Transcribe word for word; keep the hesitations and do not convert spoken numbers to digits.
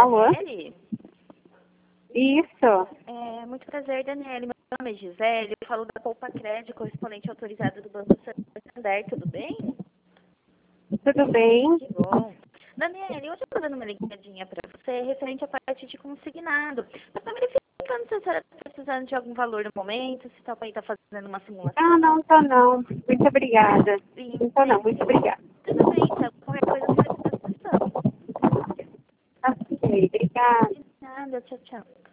Alô? Daniele? Isso. É, muito prazer, Daniele. Meu nome é Gisele. Eu falo da Poupa Crédito, correspondente autorizado do Banco Santander. Tudo bem? Tudo bem? Que bom. Daniele, hoje eu estou dando uma ligadinha para você referente à parte de consignado. Eu estou verificando se a senhora está precisando de algum valor no momento, se está está fazendo uma Ah, simulação. não, tô não. Muito obrigada. Sim, Não tô não, muito obrigada. tudo bem, então. Qualquer coisa eu estou à disposição. Ok, obrigada. De nada, tchau, tchau.